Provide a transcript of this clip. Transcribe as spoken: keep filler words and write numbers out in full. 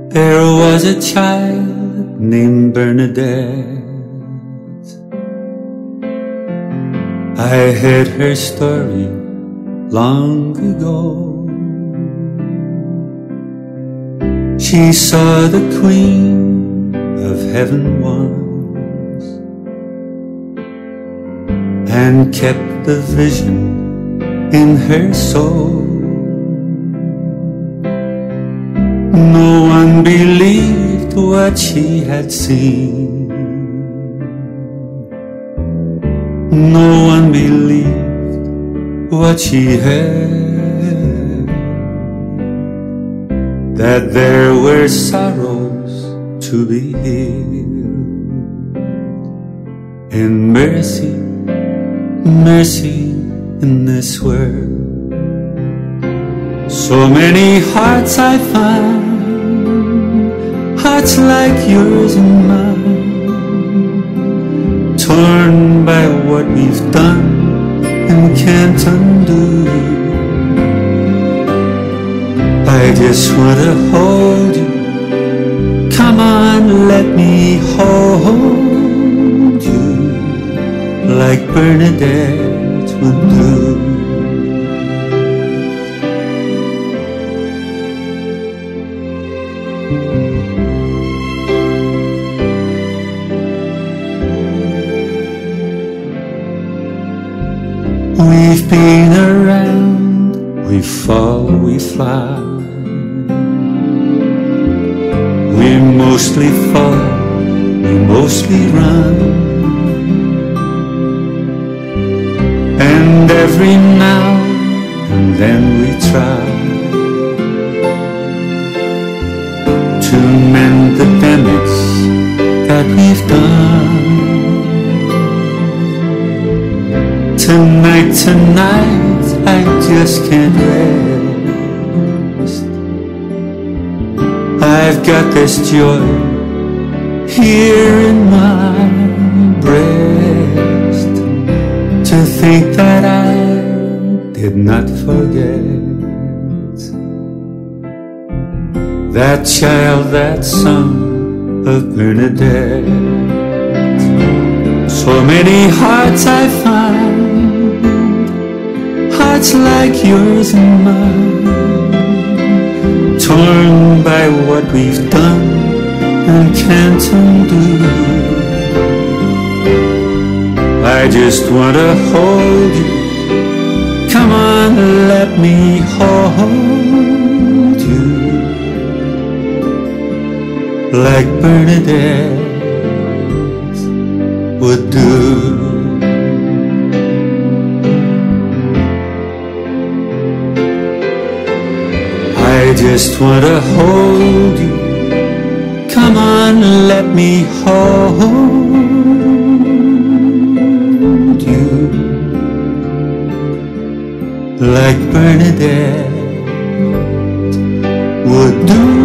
There was a child named Bernadette. I heard her story long ago. She saw the Queen of Heaven once and kept the vision in her soul. No one believed what she had seen. No one believed what she heard, that there were sorrows to be healed, and mercy, mercy in this world. So many hearts I find, hearts like yours and mine, torn by what we've done and can't undo. I just want to hold you. Come on, let me hold you like Bernadette would do. We've been around, we fall, we fly. We mostly fall, we mostly run, and every now and then we try to mend the damage that we've done. Tonight, tonight, I just can't rest. I've got this joy here in my breast, to think that I did not forget that child, that son of Bernadette. So many hearts I find, hearts like yours and mine, torn by what we've done and can't undo. I just want to hold you. Come on, let me hold you like Bernadette would do. I just want to hold you. Come on, let me hold you like Bernadette would do.